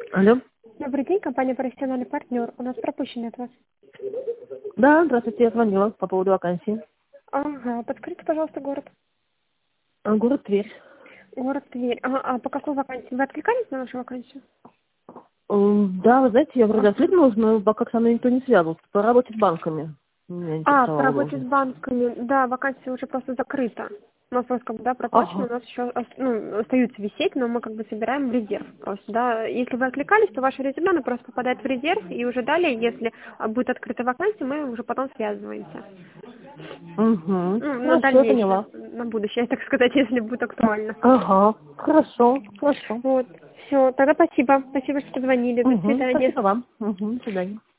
Алло. Добрый день, компания «Профессиональный партнер». У нас пропущенный от вас. Да, здравствуйте, я звонила по поводу вакансии. Ага, подскажите, пожалуйста, город. Город Тверь. Город Тверь. Ага, а по какой вакансии? Вы откликались на нашу вакансию? Да, вы знаете, я вроде Ага. откликнулась, но пока со мной никто не связывался. По работе с банками меня По интересовала работе с должность. банками, да, вакансия уже просто закрыта. У нас просто как бы, да, проплачено, у Ага. нас еще остаются висеть, но мы как бы собираем в резерв просто, да. Если вы откликались, то ваше резюме, оно просто попадает в резерв, и уже далее, если будет открыта вакансия, мы уже потом связываемся. Угу. На Хорошо, я дальнейшее, поняла. на будущее, так сказать, если будет актуально. Ага. Хорошо, хорошо. Вот. Все, тогда спасибо. Спасибо, что позвонили. До Угу. свидания. Спасибо вам. Угу. До свидания.